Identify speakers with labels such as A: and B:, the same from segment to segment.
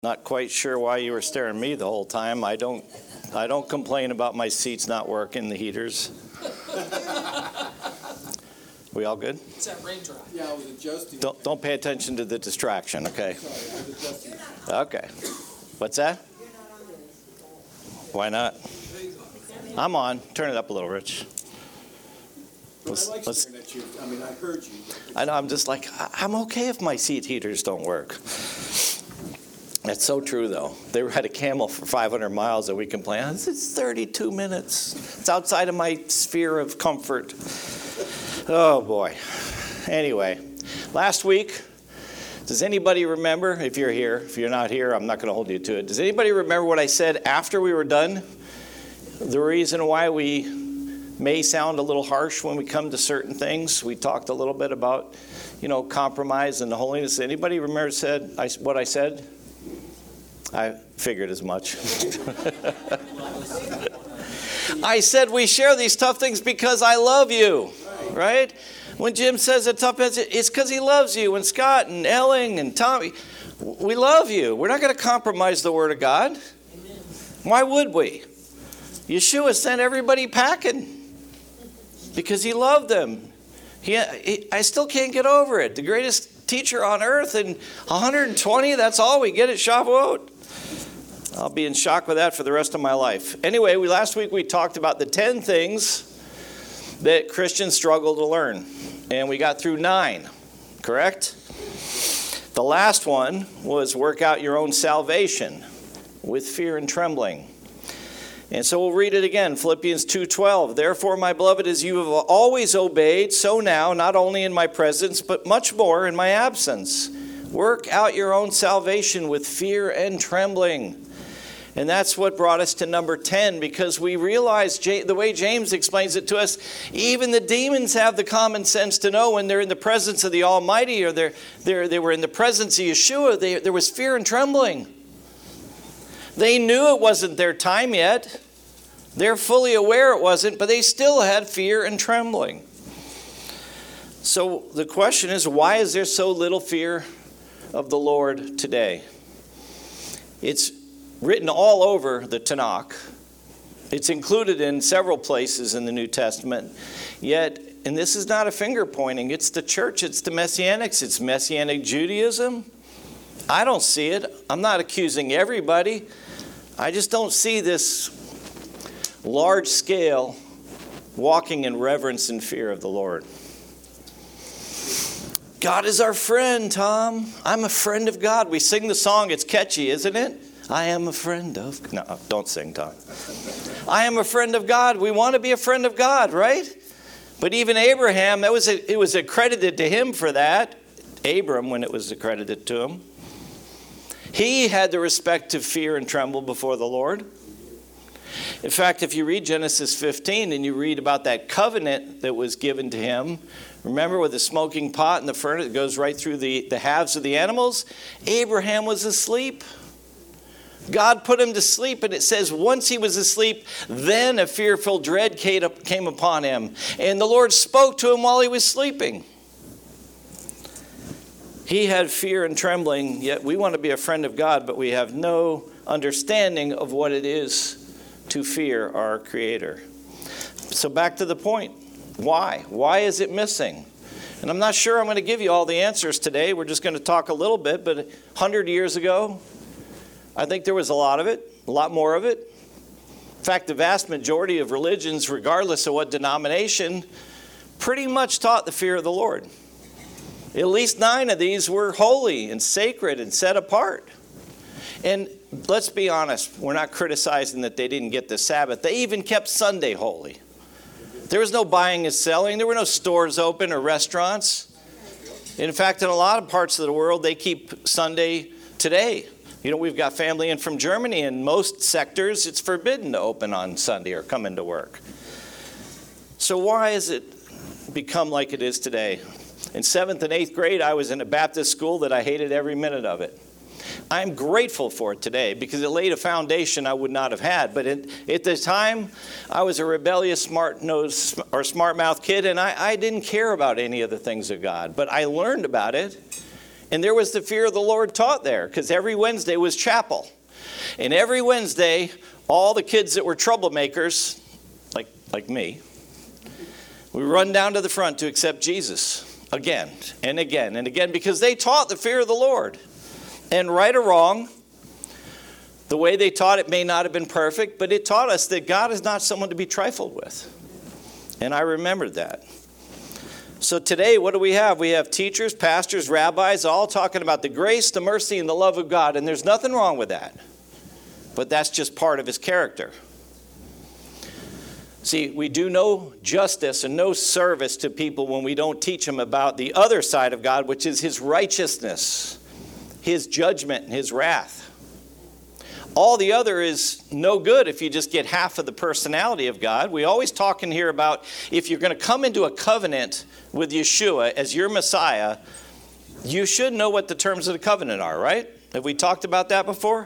A: Not quite sure why you were staring at me the whole time. I don't complain about my seats not working, the heaters. We all good?
B: It's that raindrop.
C: Yeah, I was adjusting.
A: Don't pay attention to the distraction, okay?
C: Sorry, I was adjusting.
A: Okay. What's that? Why not? I'm on. Turn it up a little, Rich.
C: But I like staring at you. I mean, I heard you.
A: I know, I'm just like, I'm okay if my seat heaters don't work. That's so true, though. They were at a Camel for 500 miles that we complained. It's 32 minutes. It's outside of my sphere of comfort. Oh, boy. Anyway, last week, does anybody remember, if you're here, if you're not here, I'm not going to hold you to it. Does anybody remember what I said after we were done? The reason why we may sound a little harsh when we come to certain things. We talked a little bit about, compromise and the holiness. Anybody remember what I said? I figured as much. I said we share these tough things because I love you, right? When Jim says a tough message, it's because he loves you. And Scott and Elling and Tommy, we love you. We're not going to compromise the Word of God. Amen. Why would we? Yeshua sent everybody packing because he loved them. I still can't get over it. The greatest teacher on earth, and 120, that's all we get at Shavuot. I'll be in shock with that for the rest of my life. Anyway, last week we talked about the 10 things that Christians struggle to learn. And we got through 9, correct? The last one was work out your own salvation with fear and trembling. And so we'll read it again, Philippians 2:12. Therefore, my beloved, as you have always obeyed, so now, not only in my presence, but much more in my absence. Work out your own salvation with fear and trembling. And that's what brought us to number 10, because we realize the way James explains it to us, even the demons have the common sense to know when they're in the presence of the Almighty, or they were in the presence of Yeshua, there was fear and trembling. They knew it wasn't their time yet. They're fully aware it wasn't, but they still had fear and trembling. So the question is, why is there so little fear of the Lord today? It's written all over the Tanakh. It's included in several places in the New Testament. Yet, and this is not a finger pointing, it's the church, it's the Messianics, it's Messianic Judaism. I don't see it. I'm not accusing everybody. I just don't see this large scale walking in reverence and fear of the Lord. God is our friend, Tom. I'm a friend of God. We sing the song. It's catchy, isn't it? I am a friend of... No, don't sing, Tom. I am a friend of God. We want to be a friend of God, right? But even Abraham, it was accredited to him for that. Abram, when it was accredited to him. He had the respect to fear and tremble before the Lord. In fact, if you read Genesis 15 and you read about that covenant that was given to him, remember with the smoking pot and the furnace that goes right through the halves of the animals? Abraham was asleep. God put him to sleep, and it says once he was asleep, then a fearful dread came upon him. And the Lord spoke to him while he was sleeping. He had fear and trembling, yet we want to be a friend of God, but we have no understanding of what it is to fear our Creator. So back to the point. Why? Why is it missing? And I'm not sure I'm going to give you all the answers today. We're just going to talk a little bit, but 100 years ago, I think there was a lot of it, a lot more of it. In fact, the vast majority of religions, regardless of what denomination, pretty much taught the fear of the Lord. At least 9 of these were holy and sacred and set apart. And let's be honest, we're not criticizing that they didn't get the Sabbath. They even kept Sunday holy. There was no buying and selling. There were no stores open or restaurants. In fact, in a lot of parts of the world, they keep Sunday today. We've got family in from Germany. In most sectors, it's forbidden to open on Sunday or come into work. So why has it become like it is today? In 7th and 8th grade, I was in a Baptist school that I hated every minute of it. I'm grateful for it today because it laid a foundation I would not have had. But at the time, I was a rebellious, smart-nosed or smart-mouthed kid, and I didn't care about any of the things of God. But I learned about it, And there was the fear of the Lord taught there, because every Wednesday was chapel. And every Wednesday, all the kids that were troublemakers, like me, we run down to the front to accept Jesus again and again and again, because they taught the fear of the Lord. And right or wrong, the way they taught it may not have been perfect, but it taught us that God is not someone to be trifled with. And I remembered that. So today, what do we have? We have teachers, pastors, rabbis, all talking about the grace, the mercy, and the love of God. And there's nothing wrong with that. But that's just part of his character. See, we do no justice and no service to people when we don't teach them about the other side of God, which is his righteousness, his judgment, and his wrath. All the other is no good if you just get half of the personality of God. We always talk in here about if you're going to come into a covenant with Yeshua as your Messiah, you should know what the terms of the covenant are, right? Have we talked about that before?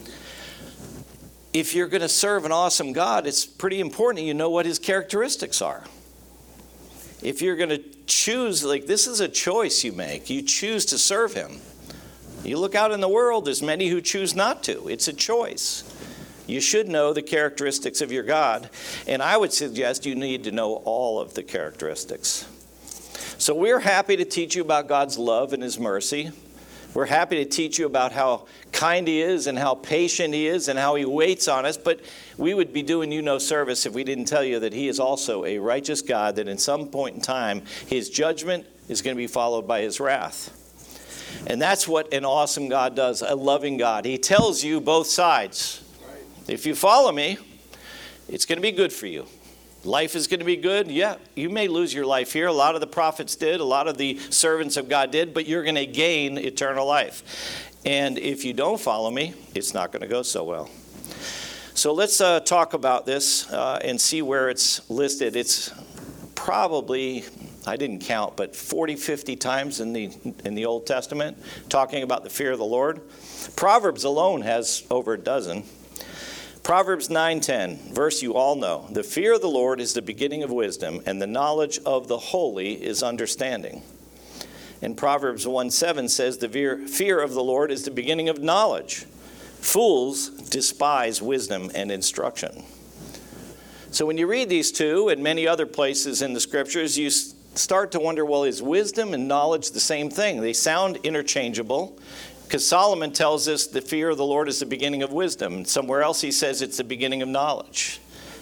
A: If you're going to serve an awesome God, it's pretty important you know what his characteristics are. If you're going to choose, this is a choice you make. You choose to serve him. You look out in the world, there's many who choose not to. It's a choice. You should know the characteristics of your God. And I would suggest you need to know all of the characteristics. So we're happy to teach you about God's love and his mercy. We're happy to teach you about how kind he is and how patient he is and how he waits on us. But we would be doing you no service if we didn't tell you that he is also a righteous God, that in some point in time, his judgment is going to be followed by his wrath. And that's what an awesome God does, a loving God. He tells you both sides. Right. If you follow me, it's going to be good for you. Life is going to be good. Yeah, you may lose your life here. A lot of the prophets did. A lot of the servants of God did. But you're going to gain eternal life. And if you don't follow me, it's not going to go so well. So let's talk about this and see where it's listed. It's probably, I didn't count, but 40, 50 times in the Old Testament, talking about the fear of the Lord. Proverbs alone has over a dozen. Proverbs 9:10, verse you all know. The fear of the Lord is the beginning of wisdom, and the knowledge of the holy is understanding. And Proverbs 1:7 says the fear of the Lord is the beginning of knowledge. Fools despise wisdom and instruction. So when you read these two and many other places in the scriptures, you start to wonder, well, is wisdom and knowledge the same thing? They sound interchangeable, because Solomon tells us the fear of the Lord is the beginning of wisdom. And somewhere else he says it's the beginning of knowledge.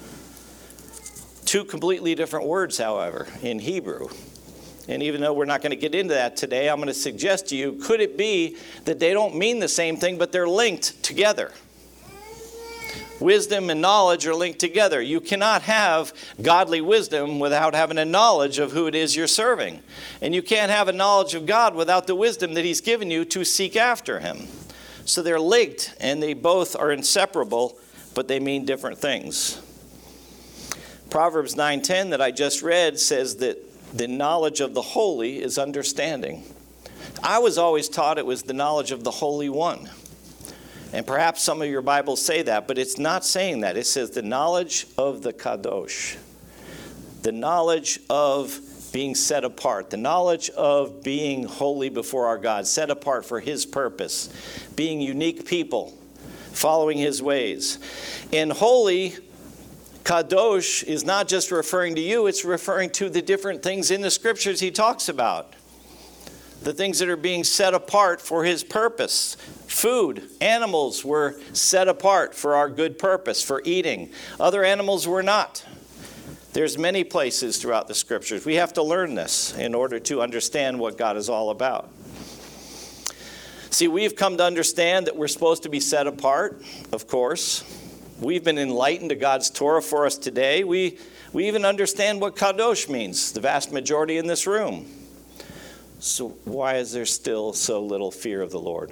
A: Two completely different words, however, in Hebrew. And even though we're not going to get into that today, I'm going to suggest to you, could it be that they don't mean the same thing, but they're linked together? Wisdom and knowledge are linked together. You cannot have godly wisdom without having a knowledge of who it is you're serving. And you can't have a knowledge of God without the wisdom that he's given you to seek after him. So they're linked, and they both are inseparable, but they mean different things. Proverbs 9:10 that I just read says that the knowledge of the holy is understanding. I was always taught it was the knowledge of the Holy One. And perhaps some of your Bibles say that, but it's not saying that. It says the knowledge of the Kadosh. The knowledge of being set apart. The knowledge of being holy before our God, set apart for his purpose. Being unique people, following his ways. And holy, Kadosh, is not just referring to you, it's referring to the different things in the scriptures he talks about. The things that are being set apart for his purpose. Food, animals were set apart for our good purpose, for eating. Other animals were not. There's many places throughout the scriptures. We have to learn this in order to understand what God is all about. See, we've come to understand that we're supposed to be set apart, of course. We've been enlightened to God's Torah for us today. We even understand what Kadosh means, the vast majority in this room. So why is there still so little fear of the Lord?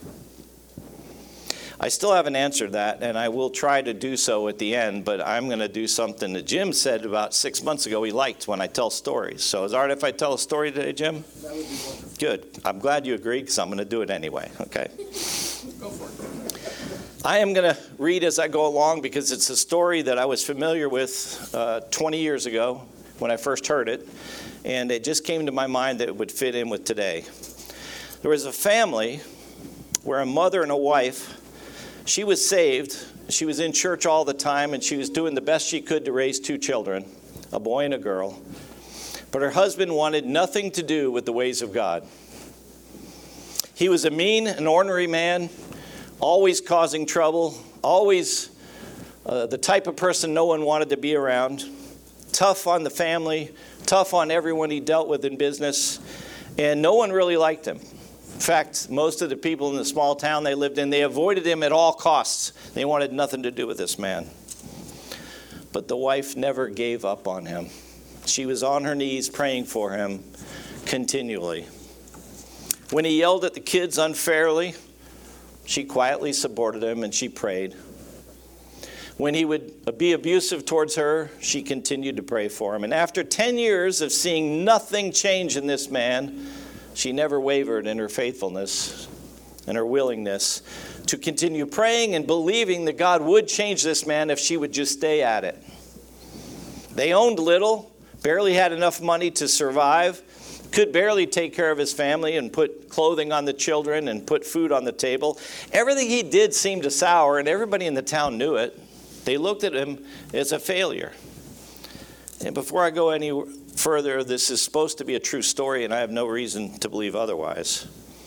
A: I still haven't answered that, and I will try to do so at the end, but I'm going to do something that Jim said about 6 months ago he liked when I tell stories. So is it all right if I tell a story today, Jim?
C: That would be wonderful.
A: Good. I'm glad you agreed, because I'm going to do it anyway. Okay.
C: Go for it.
A: I am going to read as I go along, because it's a story that I was familiar with 20 years ago when I first heard it. And it just came to my mind that it would fit in with today. There was a family where a mother and a wife, she was saved. She was in church all the time, and she was doing the best she could to raise 2 children, a boy and a girl. But her husband wanted nothing to do with the ways of God. He was a mean and ornery man, always causing trouble, always the type of person no one wanted to be around, tough on the family, tough on everyone he dealt with in business, and no one really liked him. In fact, most of the people in the small town they lived in, they avoided him at all costs. They wanted nothing to do with this man. But the wife never gave up on him. She was on her knees praying for him continually. When he yelled at the kids unfairly, she quietly supported him and she prayed. When he would be abusive towards her, she continued to pray for him. And after 10 years of seeing nothing change in this man, she never wavered in her faithfulness and her willingness to continue praying and believing that God would change this man if she would just stay at it. They owned little, barely had enough money to survive, could barely take care of his family and put clothing on the children and put food on the table. Everything he did seemed to sour, and everybody in the town knew it. They looked at him as a failure. And before I go any further, this is supposed to be a true story, and I have no reason to believe otherwise.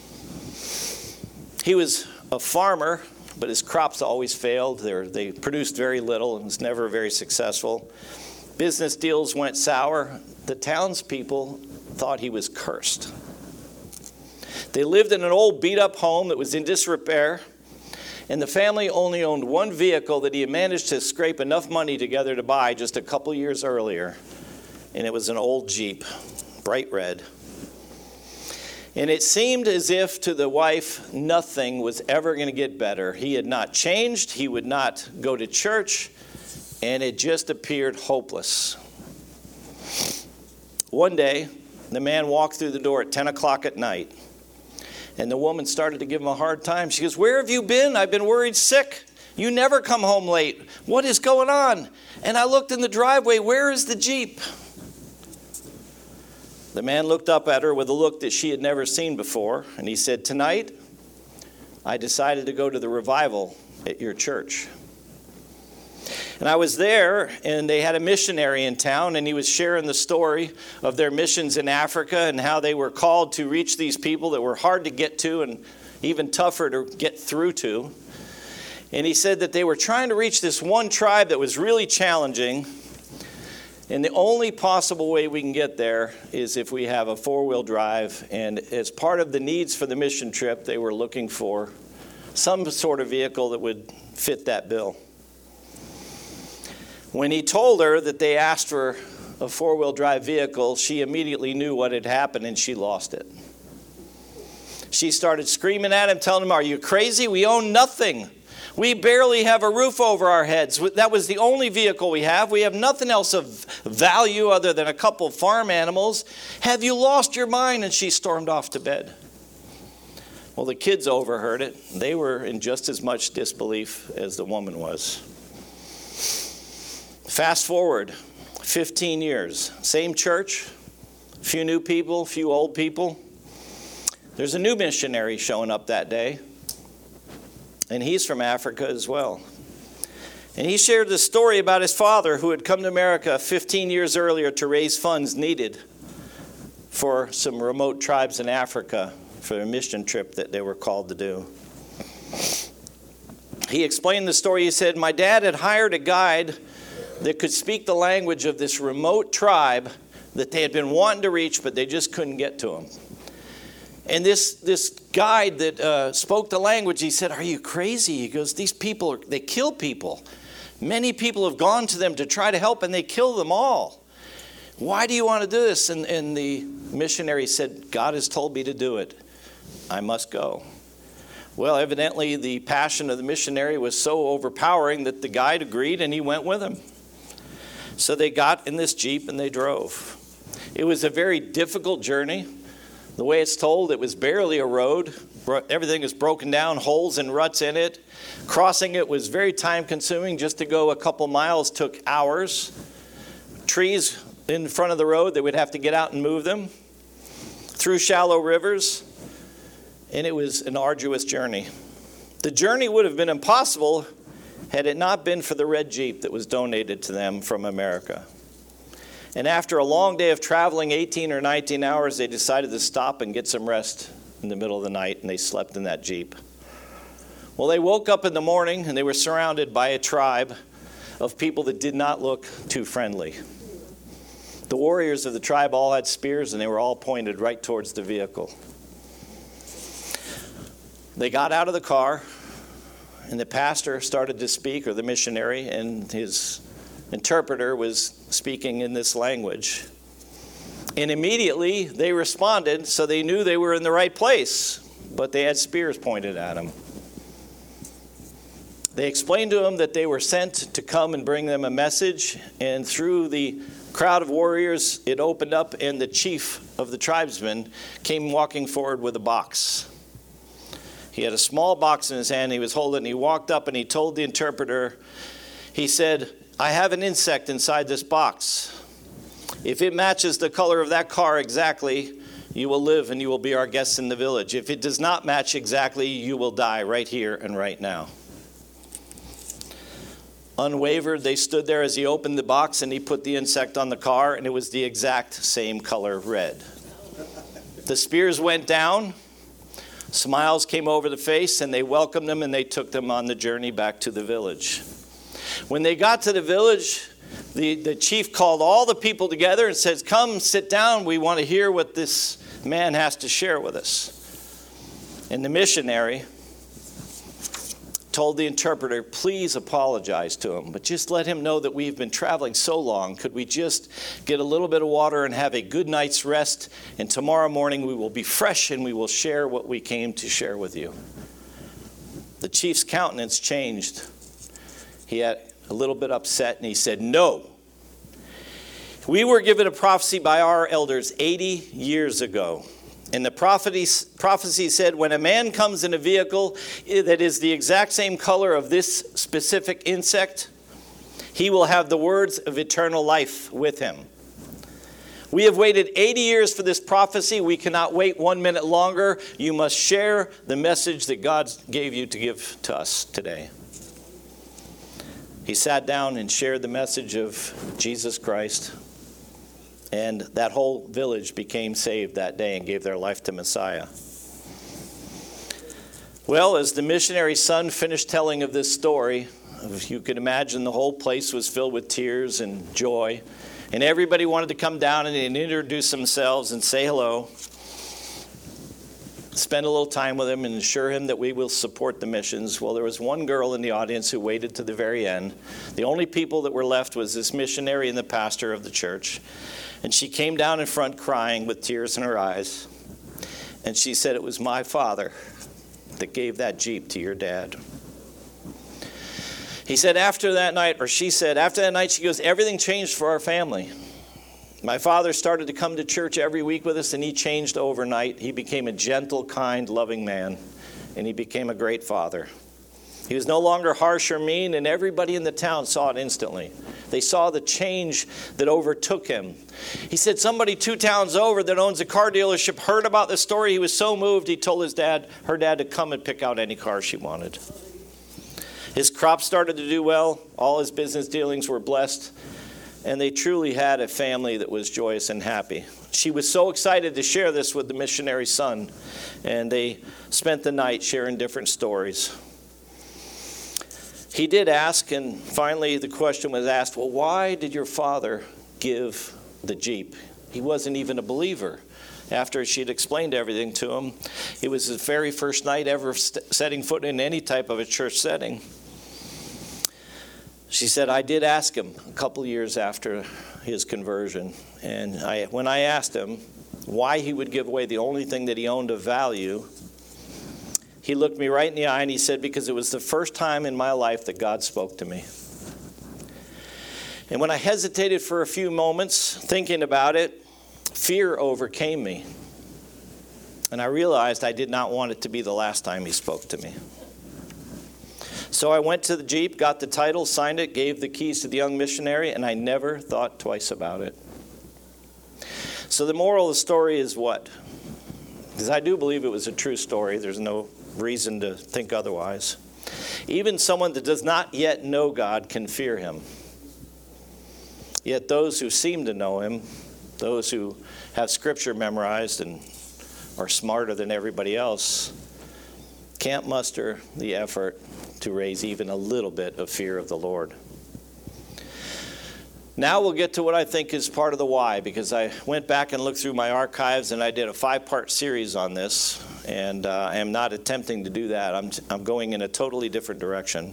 A: He was a farmer, but his crops always failed. They produced very little and was never very successful. Business deals went sour. The townspeople thought he was cursed. They lived in an old beat-up home that was in disrepair, and the family only owned one vehicle that he had managed to scrape enough money together to buy just a couple years earlier. And it was an old Jeep, bright red. And it seemed as if to the wife, nothing was ever going to get better. He had not changed. He would not go to church. And it just appeared hopeless. One day, the man walked through the door at 10 o'clock at night. And the woman started to give him a hard time. She goes, "Where have you been? I've been worried sick. You never come home late. What is going on?" And I looked in the driveway. Where is the Jeep? The man looked up at her with a look that she had never seen before, and he said, "Tonight, I decided to go to the revival at your church." And I was there, and they had a missionary in town, and he was sharing the story of their missions in Africa and how they were called to reach these people that were hard to get to and even tougher to get through to. And he said that they were trying to reach this one tribe that was really challenging. And the only possible way we can get there is if we have a 4-wheel drive. And as part of the needs for the mission trip, they were looking for some sort of vehicle that would fit that bill. When he told her that they asked for a 4-wheel drive vehicle, she immediately knew what had happened and she lost it. She started screaming at him, telling him, "Are you crazy? We own nothing. We barely have a roof over our heads. That was the only vehicle we have. We have nothing else of value other than a couple farm animals. Have you lost your mind?" And she stormed off to bed. Well, the kids overheard it. They were in just as much disbelief as the woman was. Fast forward 15 years, same church, a few new people, a few old people. There's a new missionary showing up that day. And he's from Africa as well. And he shared the story about his father who had come to America 15 years earlier to raise funds needed for some remote tribes in Africa for a mission trip that they were called to do. He explained the story. He said, "My dad had hired a guide that could speak the language of this remote tribe that they had been wanting to reach, but they just couldn't get to him. And this guide that spoke the language, he said, "Are you crazy?" He goes, "These people, they kill people. Many people have gone to them to try to help, and they kill them all. Why do you want to do this?" And the missionary said, "God has told me to do it. I must go." Well, evidently the passion of the missionary was so overpowering that the guide agreed, and he went with him. So they got in this Jeep and they drove. It was a very difficult journey. The way it's told, it was barely a road. Everything was broken down, holes and ruts in it. Crossing it was very time-consuming. Just to go a couple miles took hours. Trees in front of the road, they would have to get out and move them. Through shallow rivers. And it was an arduous journey. The journey would have been impossible had it not been for the red Jeep that was donated to them from America. And after a long day of traveling, 18 or 19 hours, they decided to stop and get some rest in the middle of the night, and they slept in that Jeep. Well, they woke up in the morning, and they were surrounded by a tribe of people that did not look too friendly. The warriors of the tribe all had spears, and they were all pointed right towards the vehicle. They got out of the car, and the pastor started to speak, or the missionary, and his interpreter was speaking in this language. And immediately they responded, so they knew they were in the right place, but they had spears pointed at them. They explained to him that they were sent to come and bring them a message, and through the crowd of warriors, it opened up, and the chief of the tribesmen came walking forward with a box. He had a small box in his hand he was holding. He walked up and he told the interpreter, he said, "I have an insect inside this box. If it matches the color of that car exactly, you will live and you will be our guests in the village. If it does not match exactly, you will die right here and right now." Unwavered, they stood there as he opened the box and he put the insect on the car, and it was the exact same color, red. The spears went down. Smiles came over the face, and they welcomed them, and they took them on the journey back to the village. When they got to the village, the chief called all the people together and says, "Come, sit down. We want to hear what this man has to share with us." And the missionary told the interpreter, "Please apologize to him, but just let him know that we've been traveling so long. Could we just get a little bit of water and have a good night's rest? And tomorrow morning we will be fresh and we will share what we came to share with you." The chief's countenance changed. He had a little bit upset, and he said, "No. We were given a prophecy by our elders 80 years ago. And the prophecy said, when a man comes in a vehicle that is the exact same color of this specific insect, he will have the words of eternal life with him. We have waited 80 years for this prophecy. We cannot wait 1 minute longer. You must share the message that God gave you to give to us today." He sat down and shared the message of Jesus Christ. And that whole village became saved that day and gave their life to Messiah. Well, as the missionary's son finished telling of this story, you can imagine the whole place was filled with tears and joy. And everybody wanted to come down and introduce themselves and say hello. Spend a little time with him and assure him that we will support the missions. Well, there was one girl in the audience who waited to the very end. The only people that were left was this missionary and the pastor of the church. And she came down in front crying with tears in her eyes. And she said, "It was my father that gave that Jeep to your dad." He said after that night, or she said, after that night, she goes, "Everything changed for our family. My father started to come to church every week with us, and he changed overnight. He became a gentle, kind, loving man, and he became a great father. He was no longer harsh or mean, and everybody in the town saw it instantly. They saw the change that overtook him." He said somebody 2 towns over that owns a car dealership heard about the story. He was so moved, he told her dad to come and pick out any car she wanted. His crops started to do well. All his business dealings were blessed. And they truly had a family that was joyous and happy. She was so excited to share this with the missionary's son. And they spent the night sharing different stories. He did ask, and finally the question was asked, "Well, why did your father give the Jeep?" He wasn't even a believer. After she'd explained everything to him, it was his very first night ever setting foot in any type of a church setting. She said, "I did ask him a couple years after his conversion. And when I asked him why he would give away the only thing that he owned of value, he looked me right in the eye and he said, because it was the first time in my life that God spoke to me. And when I hesitated for a few moments thinking about it, fear overcame me. And I realized I did not want it to be the last time he spoke to me. So I went to the Jeep, got the title, signed it, gave the keys to the young missionary, and I never thought twice about it." So the moral of the story is what? because I do believe it was a true story. There's no reason to think otherwise. Even someone that does not yet know God can fear him. Yet those who seem to know him, those who have Scripture memorized and are smarter than everybody else, can't muster the effort to raise even a little bit of fear of the Lord. Now we'll get to what I think is part of the why, because I went back and looked through my archives and I did a 5-part series on this, and I am not attempting to do that. I'm going in a totally different direction.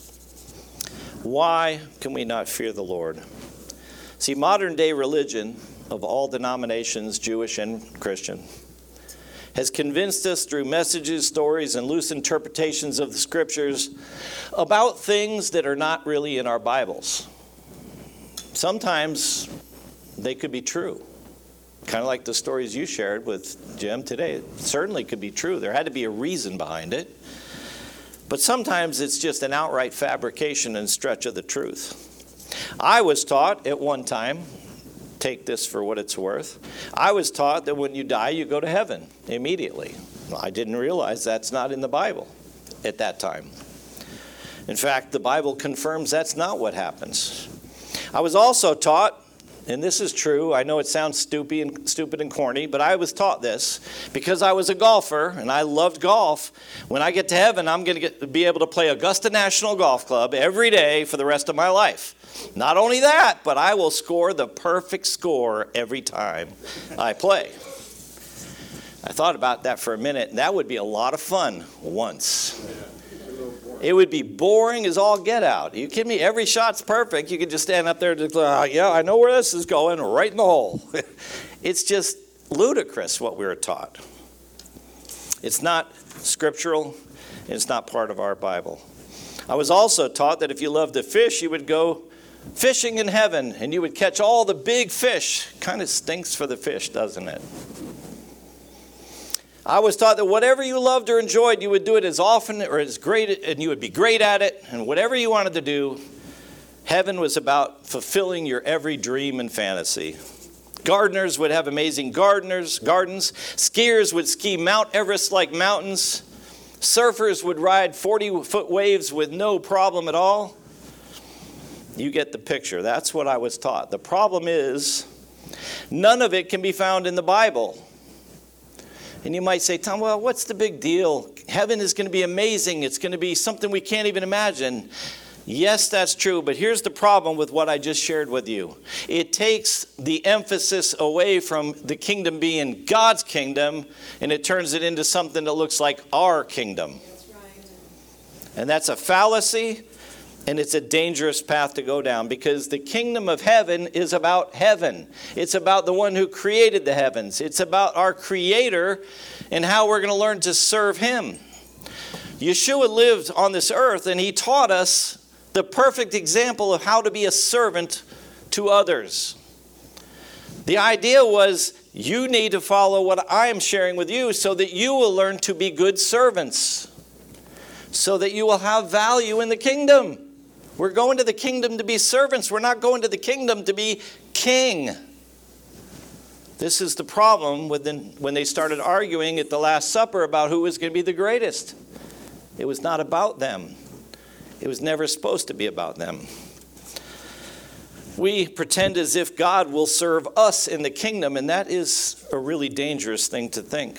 A: Why can we not fear the Lord? See, modern day religion of all denominations, Jewish and Christian, has convinced us through messages, stories, and loose interpretations of the Scriptures about things that are not really in our Bibles. Sometimes they could be true. Kind of like the stories you shared with Jim today. It certainly could be true. There had to be a reason behind it. But sometimes it's just an outright fabrication and stretch of the truth. I was taught at one time, take this for what it's worth, I was taught that when you die, you go to heaven immediately. Well, I didn't realize that's not in the Bible at that time. In fact, the Bible confirms that's not what happens. I was also taught, and this is true, I know it sounds stupid and corny, but I was taught this because I was a golfer and I loved golf. When I get to heaven, I'm going to be able to play Augusta National Golf Club every day for the rest of my life. Not only that, but I will score the perfect score every time I play. I thought about that for a minute, and that would be a lot of fun once. It would be boring as all get out. You kidding me? Every shot's perfect. You could just stand up there and yeah, I know where this is going, right in the hole. It's just ludicrous what we were taught. It's not scriptural. It's not part of our Bible. I was also taught that if you loved to fish, you would go fishing in heaven and you would catch all the big fish. Kind of stinks for the fish, doesn't it? I was taught that whatever you loved or enjoyed, you would do it as often or as great, and you would be great at it. And whatever you wanted to do, heaven was about fulfilling your every dream and fantasy. Gardeners would have amazing gardens. Skiers would ski Mount Everest-like mountains. Surfers would ride 40-foot waves with no problem at all. You get the picture. That's what I was taught. The problem is, none of it can be found in the Bible. And you might say, Tom, well, what's the big deal? Heaven is going to be amazing. It's going to be something we can't even imagine. Yes, that's true, but here's the problem with what I just shared with you. It takes the emphasis away from the kingdom being God's kingdom, and it turns it into something that looks like our kingdom. That's right. And that's a fallacy, and it's a dangerous path to go down, because the kingdom of heaven is about heaven. It's about the one who created the heavens. It's about our Creator and how we're going to learn to serve Him. Yeshua lived on this earth, and He taught us the perfect example of how to be a servant to others. The idea was, you need to follow what I am sharing with you so that you will learn to be good servants, so that you will have value in the kingdom. We're going to the kingdom to be servants. We're not going to the kingdom to be king. This is the problem when they started arguing at the Last Supper about who was going to be the greatest. It was not about them. It was never supposed to be about them. We pretend as if God will serve us in the kingdom, and that is a really dangerous thing to think.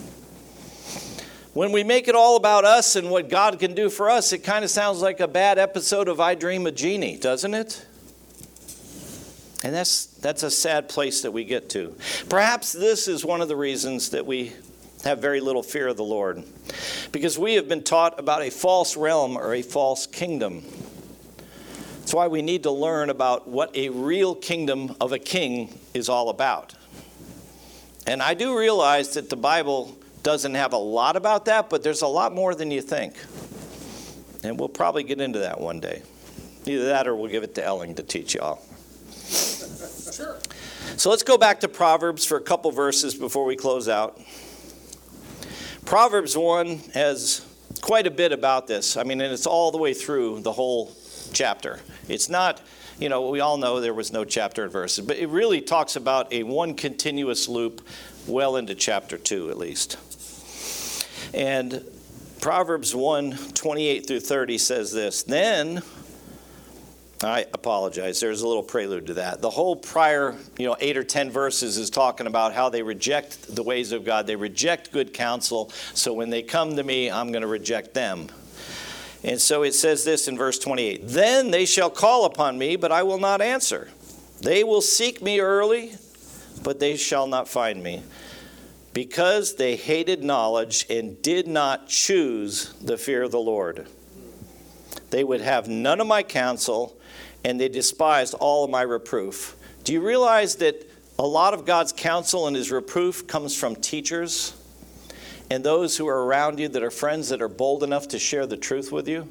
A: When we make it all about us and what God can do for us, it kind of sounds like a bad episode of I Dream of Jeannie, doesn't it? And that's a sad place that we get to. Perhaps this is one of the reasons that we have very little fear of the Lord, because we have been taught about a false realm or a false kingdom. That's why we need to learn about what a real kingdom of a king is all about. And I do realize that the Bible doesn't have a lot about that, but there's a lot more than you think. And we'll probably get into that one day. Either that or we'll give it to Elling to teach y'all.
C: Sure.
A: So let's go back to Proverbs for a couple verses before we close out. Proverbs 1 has quite a bit about this. I mean, and it's all the way through the whole chapter. It's not, we all know there was no chapter and verses, but it really talks about a one continuous loop well into chapter 2 at least. And Proverbs 1:28-30 says this. Then, I apologize, there's a little prelude to that. The whole prior 8 or 10 verses is talking about how they reject the ways of God. They reject good counsel. So when they come to me, I'm going to reject them. And so it says this in verse 28. Then they shall call upon me, but I will not answer. They will seek me early, but they shall not find me. Because they hated knowledge and did not choose the fear of the Lord. They would have none of my counsel, and they despised all of my reproof. Do you realize that a lot of God's counsel and his reproof comes from teachers and those who are around you that are friends that are bold enough to share the truth with you?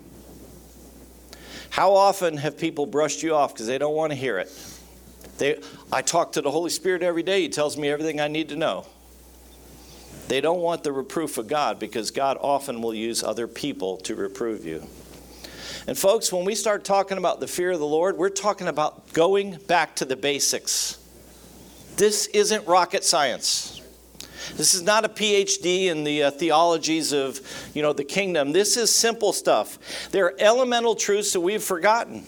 A: How often have people brushed you off because they don't want to hear it? I talk to the Holy Spirit every day. He tells me everything I need to know. They don't want the reproof of God because God often will use other people to reprove you. And folks, when we start talking about the fear of the Lord, we're talking about going back to the basics. This isn't rocket science. This is not a PhD in the theologies of, the kingdom. This is simple stuff. There are elemental truths that we've forgotten.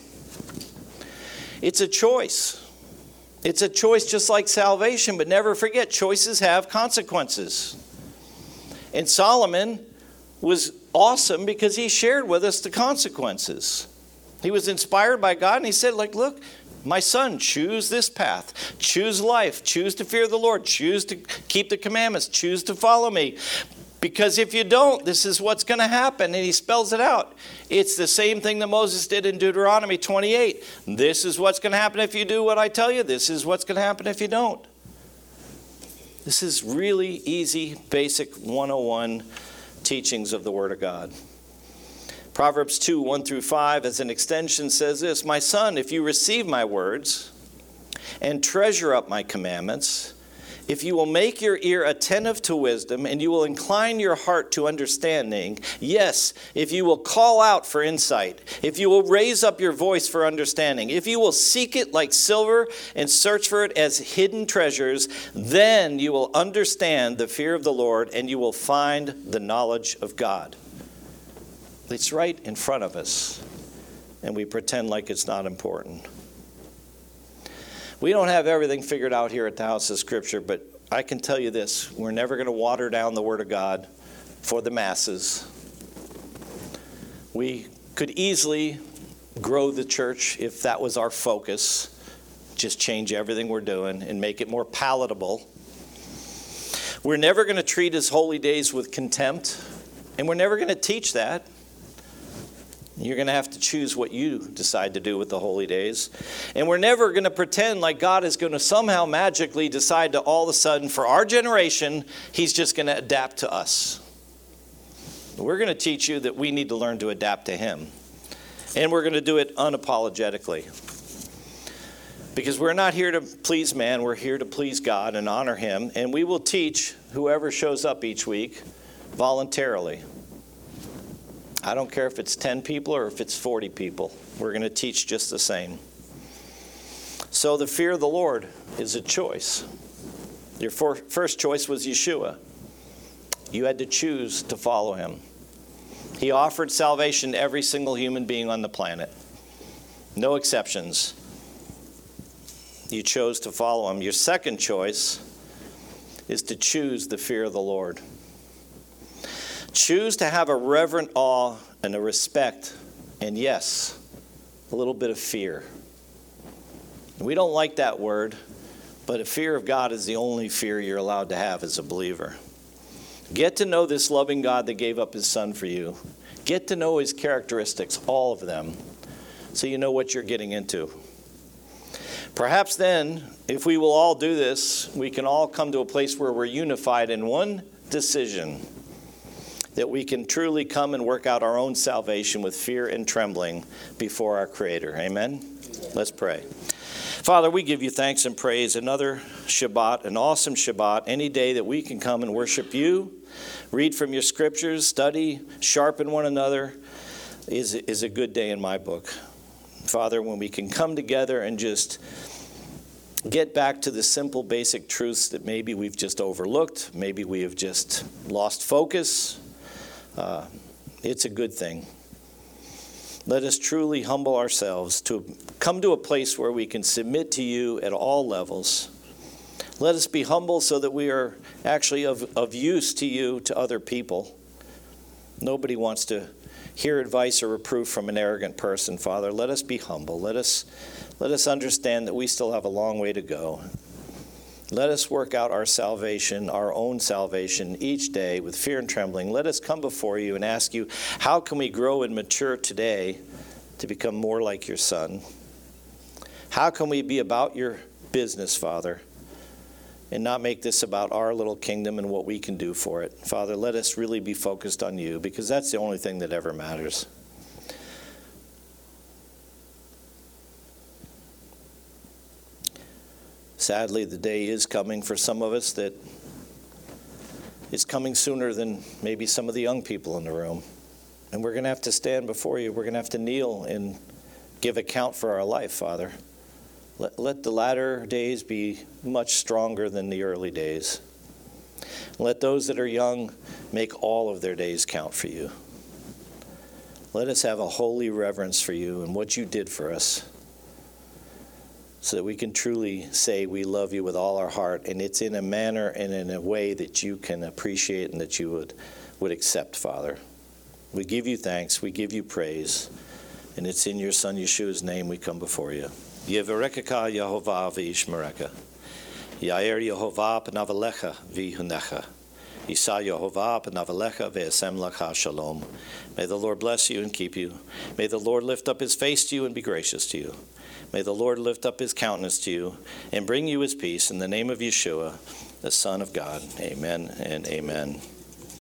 A: It's a choice. It's a choice just like salvation, but never forget, choices have consequences. And Solomon was awesome because he shared with us the consequences. He was inspired by God and he said, look, my son, choose this path. Choose life. Choose to fear the Lord. Choose to keep the commandments. Choose to follow me. Because if you don't, this is what's going to happen. And he spells it out. It's the same thing that Moses did in Deuteronomy 28. This is what's going to happen if you do what I tell you. This is what's going to happen if you don't. This is really easy, basic 101 teachings of the Word of God. Proverbs 2:1-5 as an extension says this, my son, if you receive my words and treasure up my commandments, if you will make your ear attentive to wisdom and you will incline your heart to understanding, yes, if you will call out for insight, if you will raise up your voice for understanding, if you will seek it like silver and search for it as hidden treasures, then you will understand the fear of the Lord and you will find the knowledge of God. It's right in front of us, and we pretend like it's not important. We don't have everything figured out here at the House of Scripture, but I can tell you this. We're never going to water down the Word of God for the masses. We could easily grow the church if that was our focus. Just change everything we're doing and make it more palatable. We're never going to treat His holy days with contempt, and we're never going to teach that. You're going to have to choose what you decide to do with the holy days. And we're never going to pretend like God is going to somehow magically decide to all of a sudden, for our generation, He's just going to adapt to us. We're going to teach you that we need to learn to adapt to Him. And we're going to do it unapologetically. Because we're not here to please man, we're here to please God and honor Him. And we will teach whoever shows up each week voluntarily. I don't care if it's 10 people or if it's 40 people. We're going to teach just the same. So the fear of the Lord is a choice. Your first choice was Yeshua. You had to choose to follow Him. He offered salvation to every single human being on the planet. No exceptions. You chose to follow Him. Your second choice is to choose the fear of the Lord. Choose to have a reverent awe and a respect, and yes, a little bit of fear. We don't like that word, but a fear of God is the only fear you're allowed to have as a believer. Get to know this loving God that gave up His Son for you. Get to know His characteristics, all of them, so you know what you're getting into. Perhaps then, if we will all do this, we can all come to a place where we're unified in one decision, that we can truly come and work out our own salvation with fear and trembling before our Creator. Amen? Let's pray. Father, we give you thanks and praise. Another Shabbat, an awesome Shabbat, any day that we can come and worship you, read from your scriptures, study, sharpen one another, is a good day in my book. Father, when we can come together and just get back to the simple, basic truths that maybe we've just overlooked, maybe we have just lost focus. It's a good thing. Let us truly humble ourselves to come to a place where we can submit to you at all levels. Let us be humble so that we are actually of use to you, to other people. Nobody wants to hear advice or reproof from an arrogant person, Father. Let us be humble. Let us understand that we still have a long way to go. Let us work out our salvation, our own salvation, each day with fear and trembling. Let us come before you and ask you, how can we grow and mature today to become more like your Son? How can we be about your business, Father, and not make this about our little kingdom and what we can do for it? Father, let us really be focused on you, because that's the only thing that ever matters. Sadly, the day is coming for some of us that it's coming sooner than maybe some of the young people in the room. And we're going to have to stand before you. We're going to have to kneel and give account for our life, Father. Let the latter days be much stronger than the early days. Let those that are young make all of their days count for you. Let us have a holy reverence for you and what you did for us, so that we can truly say we love you with all our heart, and it's in a manner and in a way that you can appreciate and that you would accept, Father. We give you thanks, we give you praise, and it's in your Son Yeshua's name we come before you. Yevarekaka Yehovah v'yishmereka. Yair Yehovah p'navalecha v'yihunecha. Yisa Yehovah p'navalecha v'yasem lecha shalom. May the Lord bless you and keep you. May the Lord lift up his face to you and be gracious to you. May the Lord lift up his countenance to you and bring you his peace in the name of Yeshua, the Son of God. Amen and amen.